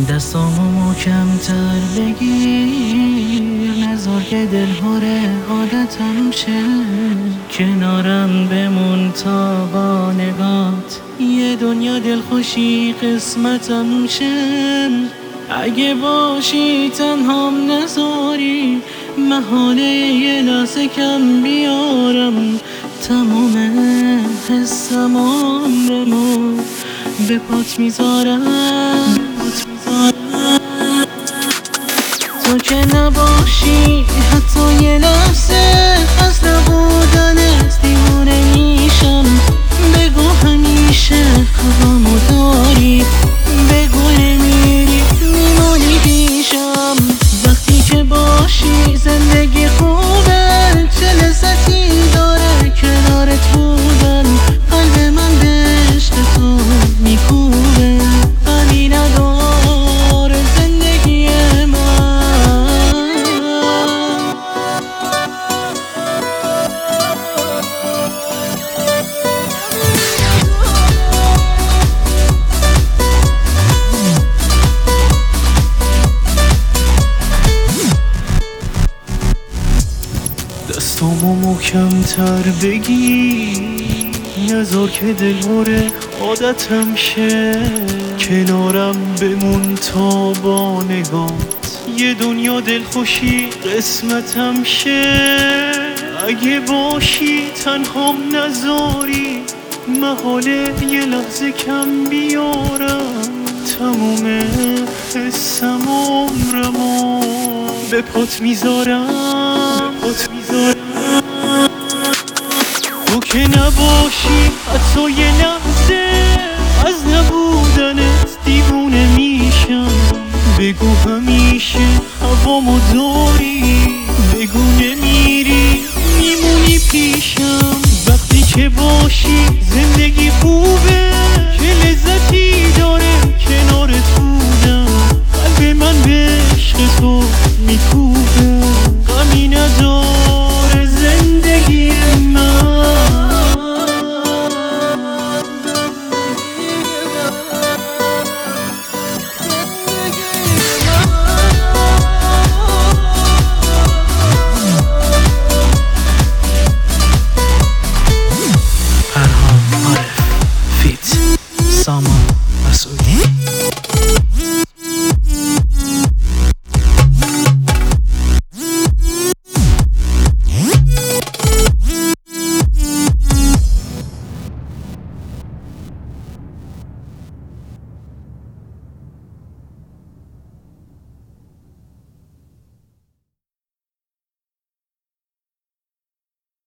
دستامو محکم‌تر بگیر، نذار که دلهوره عادتم شه. کنارم بمون تا با نگات یه دنیا دلخوشی قسمتم شه. اگه باشی تنهام نذاری، محاله یه لحظه کم بیارم. تمام حسم عمرمو به پات میذارم. تو که نباشی حتی یه لحظه، از نبودنت دیوونه میشم. بگو همیشه هوامو داری، بگو نمیری میمونی پیشم. وقتی که باشی زندگی خوبه، چه لذتی داره کنارت بودن. قلب من به عشق تو میکوبه، غمی نداره زندگی من. دستامو محکم‌تر بگیر، نذار که دلهوره عادتم شه. کنارم بمون تا با نگات یه دنیا دلخوشی قسمتم شه. اگه باشی تنهام نذاری، محاله یه لحظه کم بیارم. تموم حسم عمرمو به پات میذارم. تو که نباشی حتی یه